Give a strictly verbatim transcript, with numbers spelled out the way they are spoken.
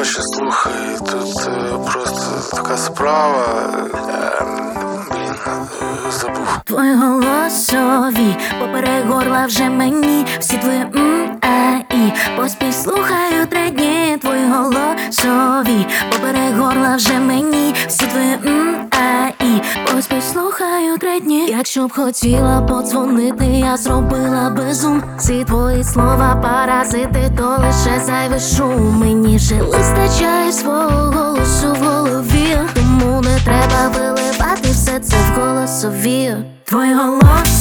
Коротше, слухай, тут е, просто така справа. Е, блін, е, забув. Твої голосові поперек горла вже мені. Всі твої м, а, і поспіль слухаю три дні. Твої голосові поперек горла вже мені. Всі твої м, а, і поспіль слухаю три дні. Якщо б хотіла подзвонити, я зробила безум. Всі твої слова паразити, то лише зайвий шум. Мені же вистачає свого голосу в голові, тому не треба виливати все це в голосові. Твій голос